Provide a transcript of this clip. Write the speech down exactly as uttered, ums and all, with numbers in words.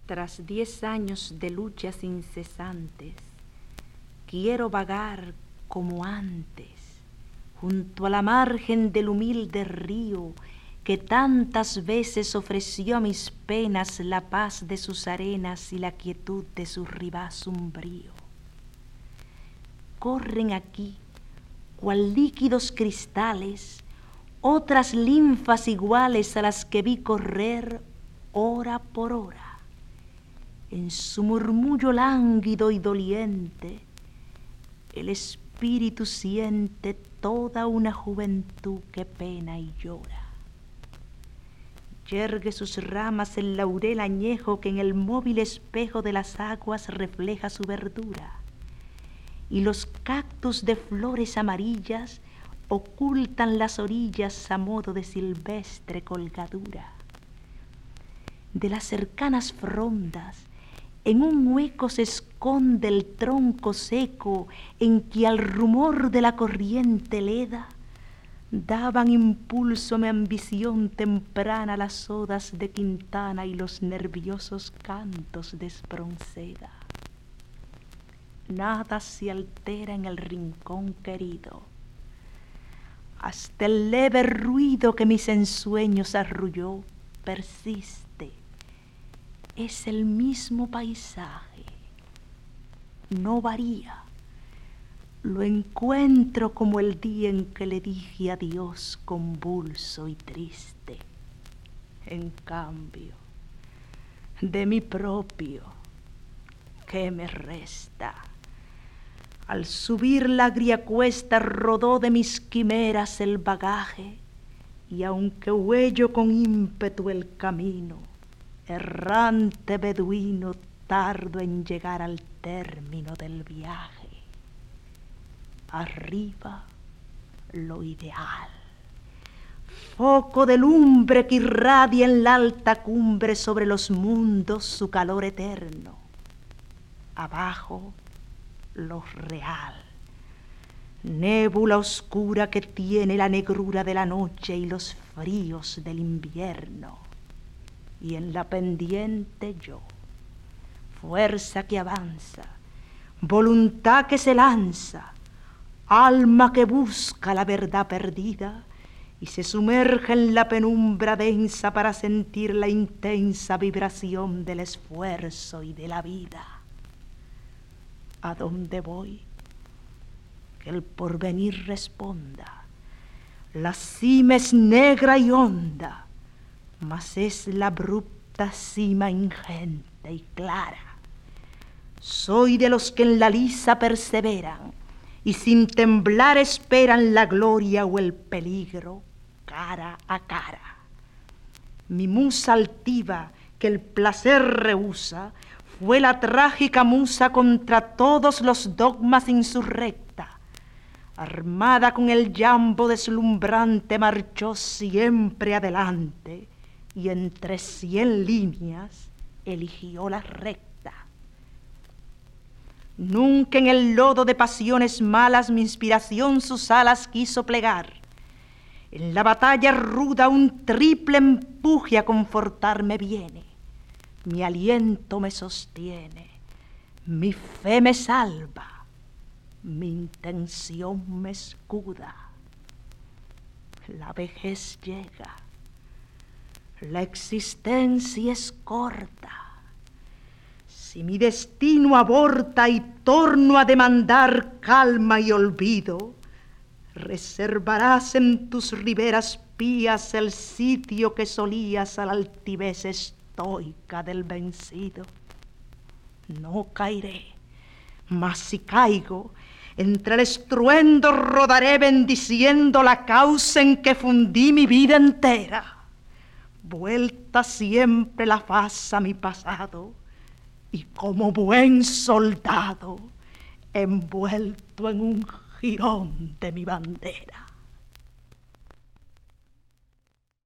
Tras diez años de luchas incesantes, quiero vagar como antes, junto a la margen del humilde río que tantas veces ofreció a mis penas la paz de sus arenas y la quietud de su ribaz umbrío. Corren aquí, cual líquidos cristales, otras linfas iguales a las que vi correr hora por hora. En su murmullo lánguido y doliente, el espíritu siente toda una juventud que pena y llora. Yergue sus ramas el laurel añejo que en el móvil espejo de las aguas refleja su verdura, y los cactus de flores amarillas ocultan las orillas a modo de silvestre colgadura. De las cercanas frondas, en un hueco se esconde el tronco seco en que al rumor de la corriente leda daban impulso a mi ambición temprana las odas de Quintana y los nerviosos cantos de Espronceda. Nada se altera en el rincón querido, hasta el leve ruido que mis ensueños arrulló persiste. Es el mismo paisaje, no varía. Lo encuentro como el día en que le dije adiós convulso y triste. En cambio, de mi propio, ¿qué me resta? Al subir la agria cuesta rodó de mis quimeras el bagaje, y aunque huello con ímpetu el camino, errante beduino tardo en llegar al término del viaje. Arriba lo ideal, foco de lumbre que irradia en la alta cumbre sobre los mundos su calor eterno. Abajo lo real, nébula oscura que tiene la negrura de la noche y los fríos del invierno. Y en la pendiente yo, fuerza que avanza, voluntad que se lanza, alma que busca la verdad perdida y se sumerge en la penumbra densa para sentir la intensa vibración del esfuerzo y de la vida. ¿A dónde voy? Que el porvenir responda. La cima es negra y honda, mas es la abrupta cima ingente y clara. Soy de los que en la lisa perseveran y sin temblar esperan la gloria o el peligro cara a cara. Mi musa altiva que el placer rehúsa fue la trágica musa contra todos los dogmas insurrecta. Armada con el yambo deslumbrante marchó siempre adelante y entre cien líneas eligió la recta. Nunca en el lodo de pasiones malas mi inspiración sus alas quiso plegar. En la batalla ruda un triple empuje a confortarme viene. Mi aliento me sostiene, mi fe me salva, mi intención me escuda. La vejez llega, la existencia es corta. Si mi destino aborta y torno a demandar calma y olvido, reservarás en tus riberas pías el sitio que solías a la altivez estoica del vencido. No caeré, mas si caigo, entre el estruendo rodaré bendiciendo la causa en que fundí mi vida entera. Vuelta siempre la faz a mi pasado y como buen soldado envuelto en un jirón de mi bandera.